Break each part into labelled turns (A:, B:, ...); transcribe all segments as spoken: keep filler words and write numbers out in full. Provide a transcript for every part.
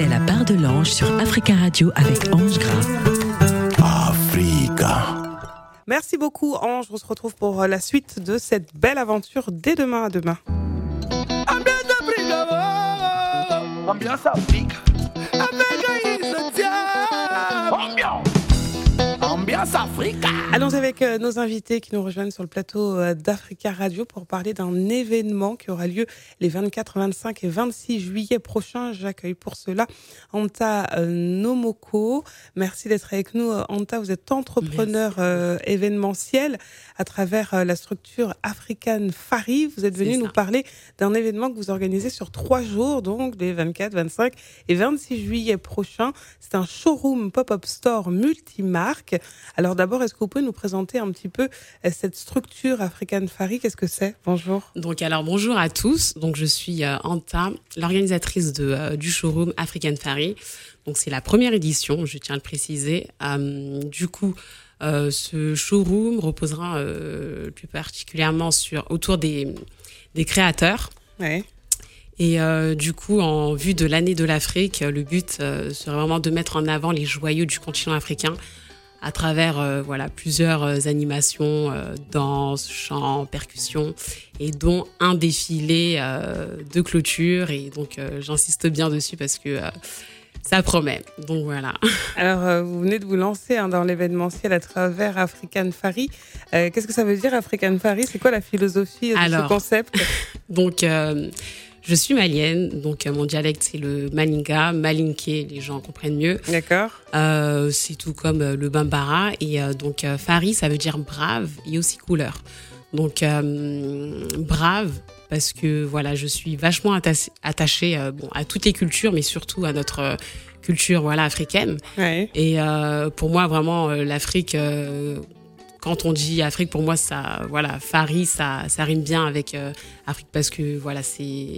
A: C'était la part de l'ange sur Africa Radio avec Ange Gras.
B: Africa.
C: Merci beaucoup Ange, on se retrouve pour la suite de cette belle aventure dès demain à demain.
B: Ambiance Afrique. Ambiance Africa.
C: Allons avec euh, nos invités qui nous rejoignent sur le plateau euh, d'Africa Radio pour parler d'un événement qui aura lieu les vingt-quatre, vingt-cinq et vingt-six juillet prochains. J'accueille pour cela Anta euh, Nomoko. Merci d'être avec nous. Anta, vous êtes entrepreneur euh, événementiel à travers euh, la structure African Fari. Vous êtes venu nous parler d'un événement que vous organisez sur trois jours, donc les vingt-quatre, vingt-cinq et vingt-six juillet prochains. C'est un showroom pop-up store multimarque. Alors d'abord, est-ce que vous pouvez nous présenter un petit peu cette structure African Fari? Qu'est-ce que c'est? Bonjour.
D: Donc alors bonjour à tous. Donc je suis euh, Anta, l'organisatrice de, euh, du showroom African Fari. Donc c'est la première édition, je tiens à le préciser. Euh, du coup, euh, ce showroom reposera euh, plus particulièrement sur autour des des créateurs.
C: Ouais.
D: Et euh, du coup, en vue de l'année de l'Afrique, le but euh, serait vraiment de mettre en avant les joyaux du continent africain à travers euh, voilà plusieurs euh, animations, euh, danse, chant, percussion, et dont un défilé euh, de clôture. Et donc, euh, j'insiste bien dessus parce que euh, ça promet. Donc voilà.
C: Alors, euh, vous venez de vous lancer hein, dans l'événementiel à travers African Fari. Euh, qu'est-ce que ça veut dire African Fari? C'est quoi la philosophie de
D: Alors,
C: ce concept?
D: Donc, euh, je suis malienne, donc euh, mon dialecte c'est le malinga, malinké, les gens comprennent mieux.
C: D'accord.
D: Euh, c'est tout comme euh, le bambara. Et euh, donc, euh, Fari, ça veut dire brave et aussi couleur. Donc, euh, brave, parce que voilà, je suis vachement attaché, attachée euh, bon, à toutes les cultures, mais surtout à notre euh, culture voilà, africaine.
C: Ouais.
D: Et euh, pour moi, vraiment, euh, l'Afrique, euh, quand on dit Afrique, pour moi, ça, voilà, Fari, ça, ça rime bien avec euh, Afrique, parce que voilà, c'est.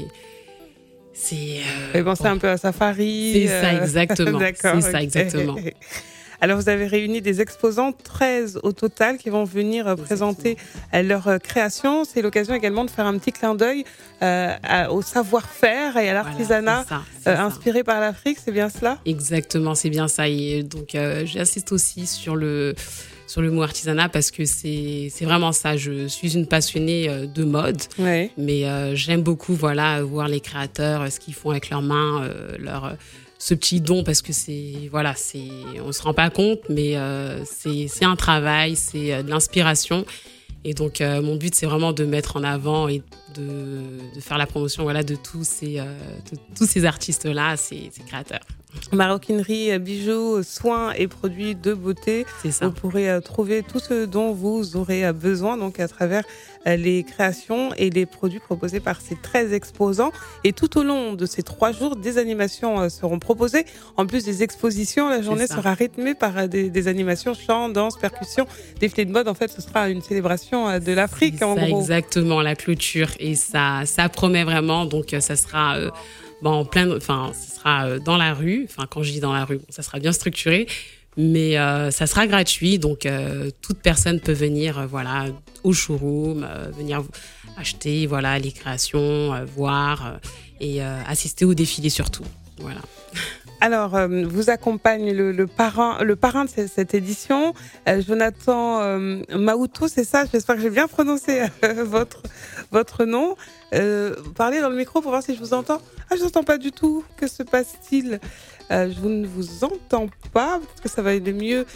D: C'est. Euh,
C: Vous avez pensé
D: bon,
C: un peu à Safari.
D: C'est
C: euh...
D: ça, exactement.
C: D'accord.
D: C'est ça, exactement.
C: Alors, vous avez réuni des exposants, treize au total, qui vont venir euh, présenter euh, leur euh, création. C'est l'occasion également de faire un petit clin d'œil euh, à, au savoir-faire et à l'artisanat
D: voilà, c'est ça, c'est
C: euh,
D: ça.
C: inspiré par l'Afrique, c'est bien cela?
D: Exactement, c'est bien ça. Et donc, euh, j'insiste aussi sur le, sur le mot artisanat parce que c'est, c'est vraiment ça. Je suis une passionnée euh, de mode,
C: ouais.
D: mais euh, j'aime beaucoup voilà, voir les créateurs, euh, ce qu'ils font avec leurs mains, euh, leur... Euh, ce petit don parce que c'est voilà c'est on se rend pas compte mais euh, c'est c'est un travail, c'est euh, de l'inspiration et donc euh, mon but c'est vraiment de mettre en avant et de de faire la promotion voilà de tous ces euh, de tous ces artistes là, ces, ces créateurs.
C: Maroquinerie, bijoux, soins et produits de beauté.
D: C'est ça.
C: Vous pourrez trouver tout ce dont vous aurez besoin donc à travers les créations et les produits proposés par ces treize exposants. Et tout au long de ces trois jours, des animations seront proposées. En plus des expositions, la journée sera rythmée par des, des animations, chant, danse, percussion, défilé de mode. En fait, ce sera une célébration de l'Afrique,
D: c'est
C: en
D: ça,
C: gros.
D: Exactement, la clôture. Et ça, ça promet vraiment. Donc, ça sera... Euh, Bon, en plein, enfin, ce sera dans la rue. Enfin, quand je dis dans la rue, ça sera bien structuré, mais euh, ça sera gratuit. Donc, euh, toute personne peut venir, euh, voilà, au showroom, euh, venir acheter, voilà, les créations, euh, voir euh, et euh, assister au défilé surtout. Voilà.
C: Alors, euh, vous accompagne le, le parrain, le parrain de cette, cette édition, euh, Jonathan euh, Maouto, c'est ça? J'espère que j'ai bien prononcé euh, votre votre nom. Euh, parlez dans le micro pour voir si je vous entends. Ah, je vous entends pas du tout. Que se passe-t-il? euh, Je ne vous entends pas. Peut-être que ça va aller mieux.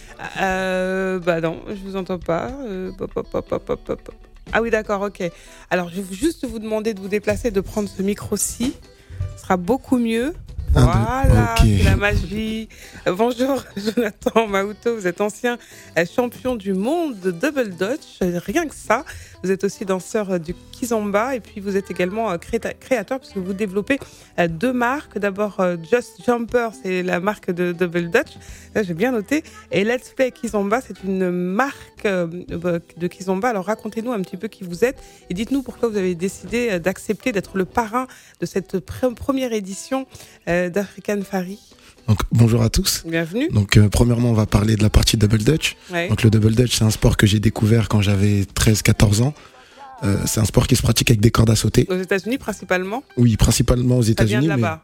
C: Euh, bah non, je vous entends pas. Euh, pop, pop, pop, pop, pop, pop. Ah oui, d'accord, ok. Alors, je vais juste vous demander de vous déplacer, de prendre ce micro-ci. Ce sera beaucoup mieux. Voilà, okay. C'est la magie. Euh, bonjour Jonathan Maouto, vous êtes ancien euh, champion du monde de double dutch, euh, rien que ça. Vous êtes aussi danseur euh, du kizomba et puis vous êtes également euh, créa- créateur parce que vous développez euh, deux marques. D'abord euh, Just Jumper, c'est la marque de double dutch, là j'ai bien noté, et Let's Play Kizomba, c'est une marque euh, de kizomba. Alors racontez-nous un petit peu qui vous êtes et dites-nous pourquoi vous avez décidé euh, d'accepter d'être le parrain de cette pr- première édition euh, d'African Fari.
E: Donc, bonjour à tous.
C: Bienvenue.
E: Donc, euh, premièrement, on va parler de la partie double dutch.
C: Ouais.
E: Donc, le double dutch, c'est un sport que j'ai découvert quand j'avais treize quatorze ans. Euh, c'est un sport qui se pratique avec des cordes à sauter.
C: Aux États-Unis principalement?
E: Oui, principalement aux États-Unis.
C: Ça vient de là-bas.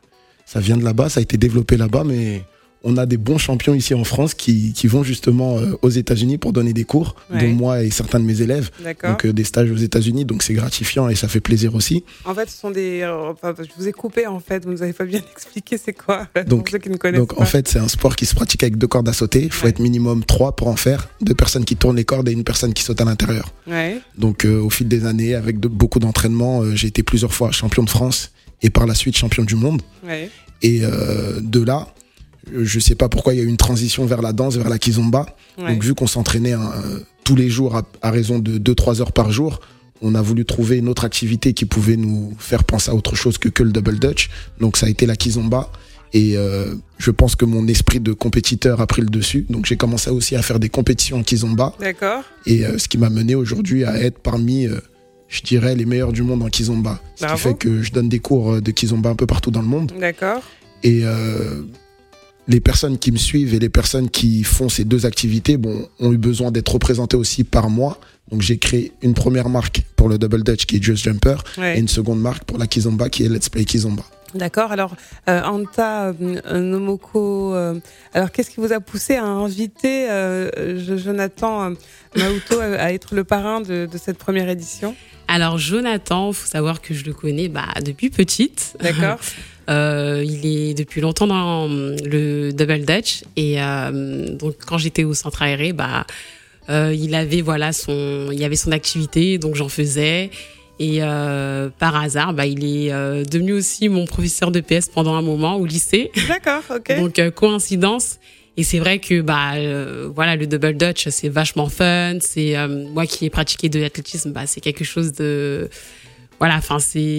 E: Ça vient de là-bas, ça a été développé là-bas, mais on a des bons champions ici en France qui, qui vont justement euh, aux États-Unis pour donner des cours,
C: Ouais.
E: dont moi et certains de mes élèves.
C: D'accord.
E: Donc euh, des stages aux États-Unis, donc c'est gratifiant et ça fait plaisir aussi.
C: En fait, ce sont des. euh, Enfin, je vous ai coupé en fait, vous nous avez pas bien expliqué c'est quoi.
E: Donc-
C: pour ceux qui ne connaissent
E: Donc
C: pas.
E: en fait, c'est un sport qui se pratique avec deux cordes à sauter. Il faut
C: Ouais.
E: être minimum trois pour en faire. Deux personnes qui tournent les cordes et une personne qui saute à l'intérieur.
C: Ouais.
E: Donc euh, au fil des années, avec de, beaucoup d'entraînement, euh, j'ai été plusieurs fois champion de France et par la suite champion du monde.
C: Ouais.
E: Et euh, de là, je sais pas pourquoi il y a eu une transition vers la danse, vers la kizomba.
C: Ouais.
E: Donc vu qu'on s'entraînait hein, tous les jours à, à raison de deux trois heures par jour, on a voulu trouver une autre activité qui pouvait nous faire penser à autre chose que, que le double dutch. Donc ça a été la kizomba. Et euh, je pense que mon esprit de compétiteur a pris le dessus. Donc j'ai commencé aussi à faire des compétitions en kizomba.
C: D'accord.
E: Et euh, ce qui m'a mené aujourd'hui à être parmi, euh, je dirais, les meilleurs du monde en kizomba. Ce
C: Bravo.
E: qui fait que je donne des cours de kizomba un peu partout dans le monde.
C: D'accord.
E: Et euh, les personnes qui me suivent et les personnes qui font ces deux activités bon, ont eu besoin d'être représentées aussi par moi. Donc j'ai créé une première marque pour le double dutch qui est Just Jumper
C: Ouais.
E: et une seconde marque pour la kizomba qui est Let's Play Kizomba.
C: D'accord. Alors, euh, Anta euh, Nomoko, euh, alors qu'est-ce qui vous a poussé à inviter euh, je- Jonathan euh, Maouto à, à être le parrain de, de cette première édition?
D: Alors Jonathan, faut savoir que je le connais bah, depuis petite.
C: D'accord.
D: Euh, il est depuis longtemps dans le double dutch et euh, donc quand j'étais au centre aéré, bah euh, il avait voilà son, il y avait son activité, donc j'en faisais et euh, par hasard, bah il est euh, devenu aussi mon professeur de P S pendant un moment au lycée.
C: D'accord. Ok.
D: Donc euh, coïncidence. Et c'est vrai que bah euh, voilà le double dutch c'est vachement fun. C'est euh, moi qui ai pratiqué de l'athlétisme, bah c'est quelque chose de voilà. Enfin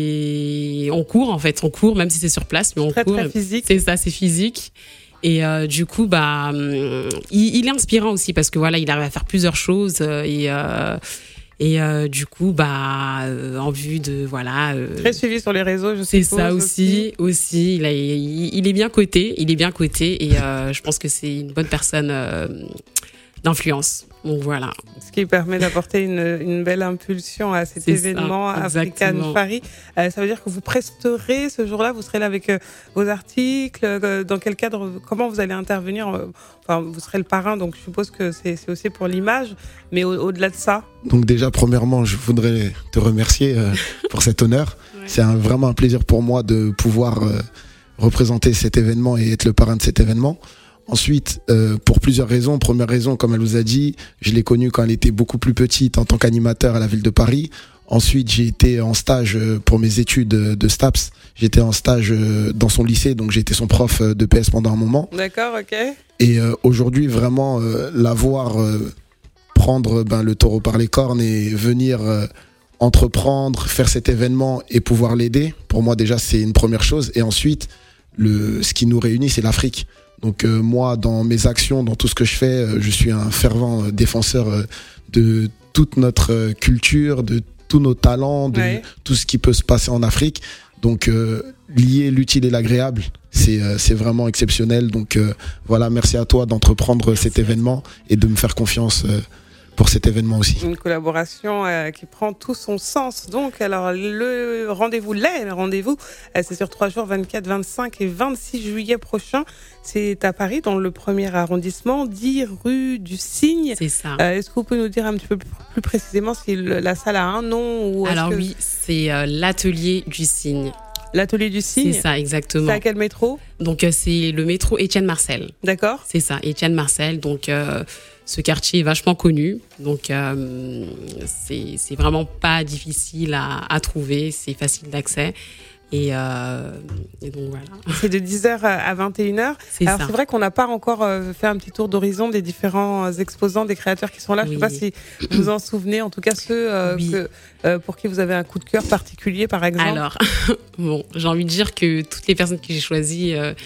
D: c'est on court en fait, on court même si c'est sur place, mais on
C: Très
D: court.
C: très physique.
D: C'est ça, c'est physique. Et euh, du coup bah hum, il, il est inspirant aussi parce que voilà il arrive à faire plusieurs choses euh, et euh, et euh, du coup bah euh, en vue de voilà. euh,
C: Très suivi sur les réseaux, je
D: c'est
C: suppose.
D: ça aussi, aussi. Il, a, il, il est bien coté, il est bien coté et euh, je pense que c'est une bonne personne euh, d'influence. Donc voilà.
C: Ce qui permet d'apporter une, une belle impulsion à cet
D: C'est ça,
C: événement African
D: exactement.
C: Paris. Euh, ça veut dire que vous presterez ce jour-là, vous serez là avec euh, vos articles. Euh, dans quel cadre, comment vous allez intervenir euh, Enfin, vous serez le parrain, donc je suppose que c'est c'est aussi pour l'image. Mais au- au-delà de ça,
E: Donc déjà, premièrement, je voudrais te remercier euh, pour cet honneur.
D: Ouais.
E: C'est un, vraiment un plaisir pour moi de pouvoir euh, représenter cet événement et être le parrain de cet événement. Ensuite, euh, pour plusieurs raisons. Première raison, comme elle vous a dit, je l'ai connue quand elle était beaucoup plus petite en tant qu'animateur à la ville de Paris. Ensuite, j'ai été en stage euh, pour mes études euh, de STAPS. J'étais en stage euh, dans son lycée, donc j'ai été son prof euh, de P S pendant un moment.
C: d'accord, ok.
E: Et euh, aujourd'hui, vraiment, euh, la voir euh, prendre ben, le taureau par les cornes et venir euh, entreprendre, faire cet événement et pouvoir l'aider, pour moi déjà, c'est une première chose. Et ensuite, le, ce qui nous réunit, c'est l'Afrique. Donc euh, moi, dans mes actions, dans tout ce que je fais, euh, je suis un fervent euh, défenseur euh, de toute notre euh, culture, de tous nos talents, de
C: Ouais.
E: tout ce qui peut se passer en Afrique. Donc euh, lier l'utile et l'agréable, c'est euh, c'est vraiment exceptionnel. Donc euh, voilà, merci à toi d'entreprendre cet événement et de me faire confiance euh, pour cet événement aussi.
C: Une collaboration euh, qui prend tout son sens. Donc, alors, le rendez-vous, les rendez-vous, euh, c'est sur trois jours, vingt-quatre, vingt-cinq et vingt-six juillet prochain. C'est à Paris, dans le premier arrondissement, dix rue du Cygne.
D: C'est ça.
C: Euh, Est-ce que vous pouvez nous dire un petit peu plus précisément si le- la salle a un nom ou est-ce
D: Alors
C: que-
D: oui, c'est euh, l'atelier du cygne.
C: L'atelier du Cygne.
D: C'est ça, exactement.
C: C'est à quel métro?
D: Donc euh, c'est le métro Étienne Marcel.
C: D'accord.
D: C'est ça, Étienne Marcel. Donc euh, ce quartier est vachement connu. Donc euh, c'est c'est vraiment pas difficile à, à trouver, c'est facile d'accès. Et, euh, et donc voilà.
C: C'est de dix heures à vingt et une heures.
D: C'est
C: Alors
D: ça.
C: c'est vrai qu'on n'a pas encore euh, fait un petit tour d'horizon des différents euh, exposants, des créateurs qui sont là. Je ne sais
D: Oui.
C: pas si vous vous en souvenez, en tout cas ceux euh,
D: Oui.
C: que, euh, pour qui vous avez un coup de cœur particulier, par exemple.
D: Alors, bon, j'ai envie de dire que toutes les personnes que j'ai choisies, euh,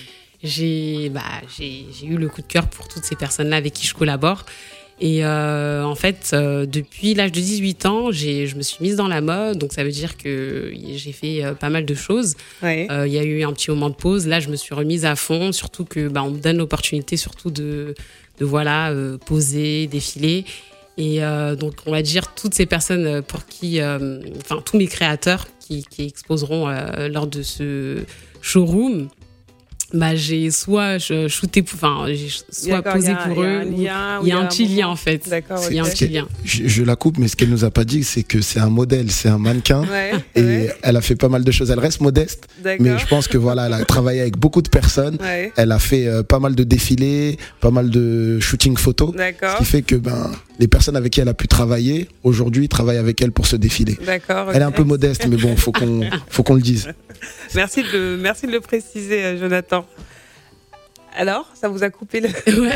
D: j'ai bah, j'ai j'ai eu le coup de cœur pour toutes ces personnes-là avec qui je collabore. Et euh, en fait, euh, depuis l'âge de dix-huit ans, j'ai, je me suis mise dans la mode. Donc, ça veut dire que j'ai fait euh, pas mal de choses.
C: Oui.
D: Euh, Il y a eu un petit moment de pause. Là, je me suis remise à fond. Surtout que bah, on me donne l'opportunité surtout de, de voilà, euh, poser, défiler. Et euh, donc, on va dire toutes ces personnes pour qui, euh, enfin, tous mes créateurs qui, qui exposeront euh, lors de ce showroom, bah, j'ai soit je- shooté, pour- enfin, j'ai soit
C: D'accord,
D: posé
C: il y a-
D: pour
C: il y a
D: eux.
C: un
D: ou-
C: lien, ou
D: Il y a un
C: un
D: petit lien
C: moment.
D: en fait.
C: D'accord,
D: Il y a un
C: ok.
D: petit lien.
E: Je, je la coupe, mais ce qu'elle nous a pas dit, c'est que c'est un modèle, c'est un mannequin.
C: Ouais,
E: Et
C: ouais,
E: elle a fait pas mal de choses. Elle reste modeste,
C: d'accord.
E: mais je pense que voilà, elle a travaillé avec beaucoup de personnes.
C: Ouais,
E: Elle a fait euh, pas mal de défilés, pas mal de shooting photo. Ce
C: d'accord.
E: qui fait que ben, les personnes avec qui elle a pu travailler, aujourd'hui, travaillent avec elle pour ce défilé.
C: D'accord.
E: Elle est un
C: ok.
E: peu modeste, mais bon, faut qu'on, faut qu'on le dise.
C: Merci de, le- merci de le préciser, euh, Jonathan. Alors, ça vous a coupé le.
D: Ouais.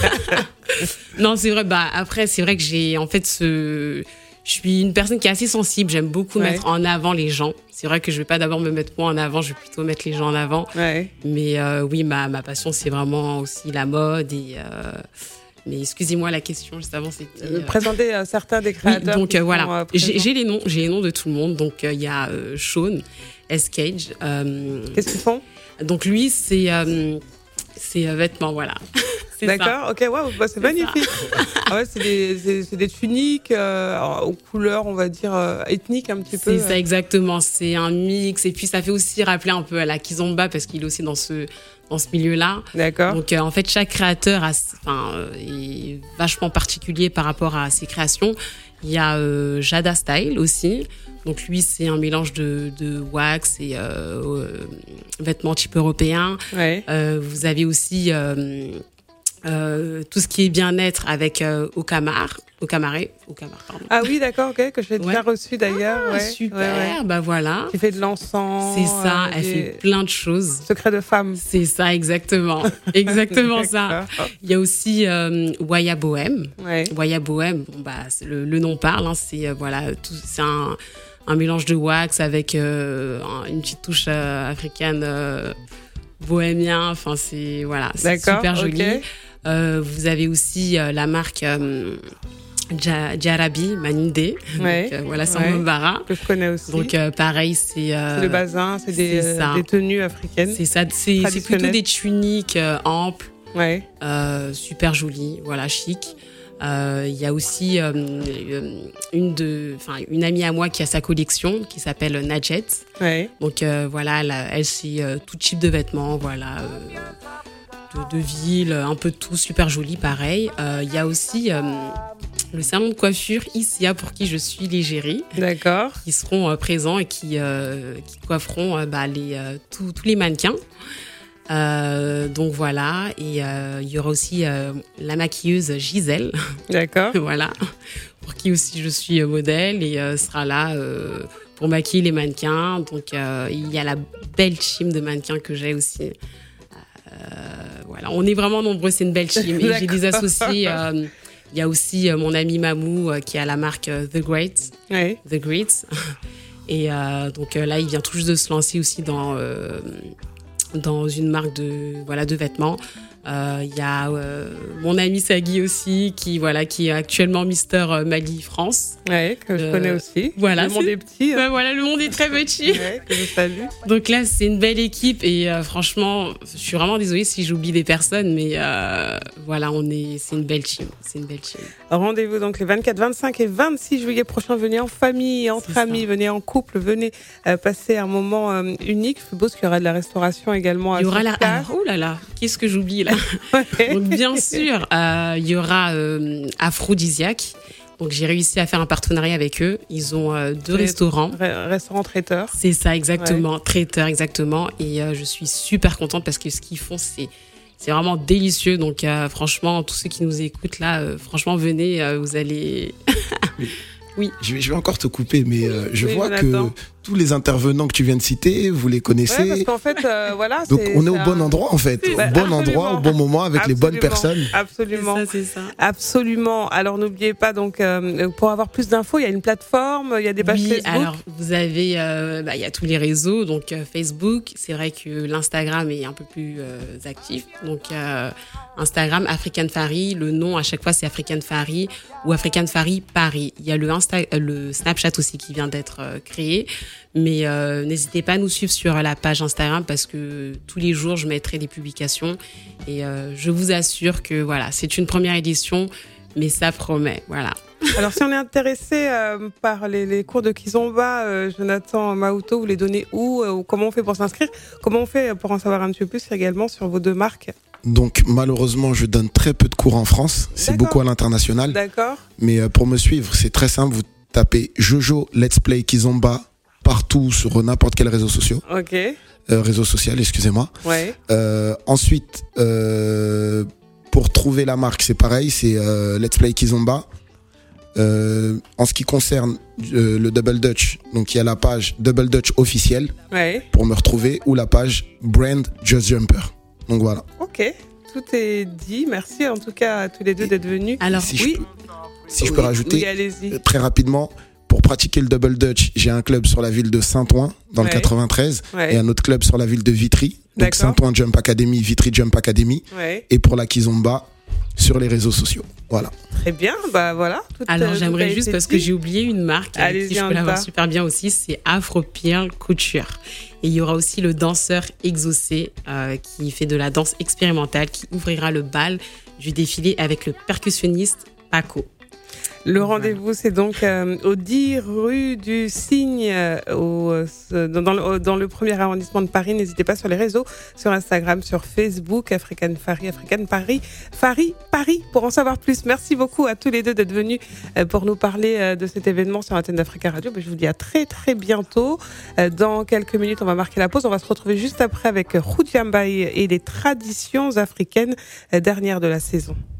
D: Non, c'est vrai. Bah après, c'est vrai que j'ai en fait ce. Je suis une personne qui est assez sensible. J'aime beaucoup
C: Ouais.
D: mettre en avant les gens. C'est vrai que je vais pas d'abord me mettre moi en avant. Je vais plutôt mettre les gens en avant.
C: Ouais.
D: Mais euh, oui, ma ma passion, c'est vraiment aussi la mode et. Euh... Mais excusez-moi la question juste avant, c'était.
C: Euh,
D: euh,
C: présenter euh, certains des
D: Oui,
C: créateurs.
D: donc
C: qui
D: euh,
C: sont,
D: voilà,
C: euh,
D: j'ai
C: présents.
D: j'ai les noms, j'ai les noms de tout le monde. Donc euh, il y a euh, Sean S. Cage. euh,
C: Qu'est-ce qu'ils font?
D: donc lui, c'est euh, c'est euh, vêtements, voilà. C'est ça.
C: D'accord, ok, waouh, bah, c'est
D: C'est
C: magnifique. Ah ouais, c'est des, c'est- c'est des tuniques euh, aux couleurs, on va dire, euh, ethniques un petit peu.
D: C'est ça exactement, c'est un mix et puis ça fait aussi rappeler un peu à la Kizomba parce qu'il est aussi dans ce dans ce milieu-là.
C: D'accord.
D: Donc euh, en fait chaque créateur a, enfin, euh, est vachement particulier par rapport à ses créations. Il y a euh, Jada Style aussi. Donc lui c'est un mélange de, de wax et euh, euh, vêtements type européen.
C: Ouais.
D: Euh, vous avez aussi euh, euh, tout ce qui est bien-être avec euh, Okamar, Okamaré, Okamar, pardon.
C: Ah oui, d'accord, ok, que j'ai déjà
D: Ouais.
C: reçu d'ailleurs.
D: Ah,
C: ouais,
D: super,
C: ouais, ouais.
D: bah voilà.
C: Qui fait de l'encens.
D: C'est ça,
C: euh,
D: elle
C: des
D: fait plein de choses.
C: secrets de femmes.
D: C'est ça, exactement. Exactement ça.
C: D'accord.
D: Il y a aussi euh, Waya Bohème.
C: Ouais.
D: Waya Bohème, bon, bah, c'est le, le nom parle, hein, c'est euh, voilà, tout, c'est un, un mélange de wax avec euh, un- une petite touche euh, africaine euh, bohémien. Enfin, c'est voilà, c'est
C: D'accord,
D: super joli.
C: ok.
D: Euh, vous avez aussi euh, la marque euh, Ja- Jarabi Maninde.
C: Ouais.
D: Donc, euh, voilà, c'est
C: Ouais.
D: en Mbara.
C: Que je connais aussi.
D: Donc euh, pareil, c'est euh,
C: c'est le bazin, c'est des,
D: c'est ça.
C: euh, des tenues africaines.
D: c'est ça, c'est c'est plutôt
C: Traditionnel.
D: des tuniques euh, amples,
C: Ouais.
D: euh, super jolies, voilà, chic. Euh, Il y a aussi euh, euh, une de, enfin une amie à moi qui a sa collection qui s'appelle Najet.
C: Ouais.
D: Donc euh, voilà, elle, a- elle c'est euh, tout type de vêtements, voilà, euh, de, de ville, un peu de tout, super joli, pareil. Euh, Il y a aussi euh, le salon de coiffure Isia pour qui je suis l'égérie,
C: D'accord.
D: qui seront euh, présents et qui, euh, qui coifferont euh, bah, les, euh, tous tous les mannequins. Euh, donc voilà, et euh, il y aura aussi euh, la maquilleuse Gisèle,
C: D'accord.
D: voilà, pour qui aussi je suis euh, modèle et euh, sera là euh, pour maquiller les mannequins. Donc euh, il y a la belle team de mannequins que j'ai aussi. Euh, voilà, on est vraiment nombreux, c'est une belle team. Et j'ai des
C: D'accord.
D: associés. euh, il y a aussi euh, mon ami Mamou euh, qui a la marque euh, The Great.
C: Ouais.
D: The Greats. Et euh, donc euh, là, il vient tout juste de se lancer aussi dans, euh, dans une marque de, voilà, de vêtements. Euh, Il y a euh, mon ami Sagui aussi, qui, voilà, qui est actuellement Mister Mali France.
C: Ouais, que je
D: Euh,
C: connais aussi.
D: voilà,
C: Le monde
D: c'est-
C: est petit. hein.
D: Ben voilà, le monde est très petit.
C: Ouais, que je salue.
D: Donc là, c'est une belle équipe et euh, franchement, je suis vraiment désolée si j'oublie des personnes, mais euh, voilà, on est, c'est une belle team. C'est une belle team.
C: Rendez-vous donc les vingt-quatre, vingt-cinq et vingt-six juillet prochains. Venez en famille, entre
D: C'est ça.
C: amis, venez en couple, venez euh, passer un moment euh, unique. Je suppose qu'il y aura de la restauration également.
D: Il y aura la.
C: sur place.
D: Ah, oh là là, qu'est-ce que j'oublie là?
C: Ouais.
D: Donc bien sûr, euh, il y aura euh, Aphrodisiaque. Donc j'ai réussi à faire un partenariat avec eux. Ils ont euh, deux
C: Très-
D: restaurants.
C: Re- Restaurant traiteur.
D: C'est ça exactement, traiteur exactement. Et euh, je suis super contente parce que ce qu'ils font, c'est c'est vraiment délicieux. Donc euh, franchement, tous ceux qui nous écoutent là, euh, franchement venez, euh, vous allez.
E: Je vais, je vais encore te couper, mais euh, je
C: Oui,
E: vois
C: Jonathan.
E: que tous les intervenants que tu viens de citer, vous les
C: Ouais,
E: connaissez.
C: parce qu'en fait, euh, voilà.
E: Donc
C: c'est-
E: on est au
C: c'est
E: bon
C: un-
E: endroit en fait, au
C: Bah,
E: bon
C: absolument.
E: endroit, au bon moment, avec les bonnes
C: Absolument.
E: personnes.
C: Absolument.
D: C'est ça, c'est ça.
C: Absolument. Alors n'oubliez pas donc euh, pour avoir plus d'infos, il y a une plateforme, il y a des pages
D: Oui,
C: Facebook.
D: alors vous avez, euh, bah, il y a tous les réseaux, donc euh, Facebook. C'est vrai que l'Instagram est un peu plus euh, actif, donc euh, Instagram African Fari. Le nom à chaque fois c'est African Fari ou African Fari Paris. Il y a le Insta, euh, le Snapchat aussi qui vient d'être euh, créé, mais euh, n'hésitez pas à nous suivre sur la page Instagram parce que tous les jours je mettrai des publications et euh, je vous assure que voilà, c'est une première édition, mais ça promet, voilà.
C: Alors, si on est intéressé euh, par les, les cours de Kizomba, euh, Jonathan Maouto, vous les donnez où, euh, ou comment on fait pour s'inscrire? Comment on fait pour en savoir un petit peu plus également sur vos deux marques?
E: Donc malheureusement, je donne très peu de cours en France. C'est
C: D'accord.
E: beaucoup à l'international.
C: D'accord.
E: Mais euh, pour me suivre, c'est très simple. Vous tapez Jojo Let's Play Kizomba partout sur n'importe quel réseau social.
C: Ok.
E: Euh, réseau social, excusez-moi.
C: Ouais.
E: Euh, ensuite, euh, pour trouver la marque, c'est pareil, c'est euh, Let's Play Kizomba. Euh, en ce qui concerne euh, le Double Dutch, donc il y a la page Double Dutch officielle
C: Ouais.
E: pour me retrouver, ou la page Brand Just Jumper. Donc voilà.
C: Ok. Tout est dit. Merci en tout cas à tous les deux d'être venus.
D: Alors,
E: Si
C: oui.
E: je peux, si je peux
C: Oui,
E: rajouter
C: oui, allez-y.
E: euh, très rapidement, pour pratiquer le Double Dutch, j'ai un club sur la ville de Saint-Ouen dans
C: Ouais.
E: le quatre-vingt-treize
C: Ouais.
E: et un autre club sur la ville de Vitry, donc
C: D'accord.
E: Saint-Ouen Jump Academy, Vitry Jump Academy,
C: Ouais.
E: et pour la Kizomba sur les réseaux sociaux. Voilà.
C: Très bien. Bah voilà. Tout,
D: Alors,
C: euh, tout
D: j'aimerais
C: a
D: juste,
C: été
D: parce que
C: dit.
D: j'ai oublié une marque, avec
C: Allez-y,
D: qui je
C: Anta.
D: peux l'avoir super bien aussi, c'est Afro Pearl Couture. Et il y aura aussi le danseur exaucé euh, qui fait de la danse expérimentale, qui ouvrira le bal du défilé avec le percussionniste Paco.
C: Le rendez-vous, c'est donc euh, au dix rue du Cygne, euh, au, euh, dans, dans le, dans le premier arrondissement de Paris. N'hésitez pas sur les réseaux, sur Instagram, sur Facebook, African Fari, African Paris, Fari, Paris, pour en savoir plus. Merci beaucoup à tous les deux d'être venus euh, pour nous parler euh, de cet événement sur l'antenne d'Africa Radio. Je vous dis à très très bientôt. Euh, dans quelques minutes, on va marquer la pause. On va se retrouver juste après avec Khoudjambaï et les traditions africaines euh, dernières de la saison.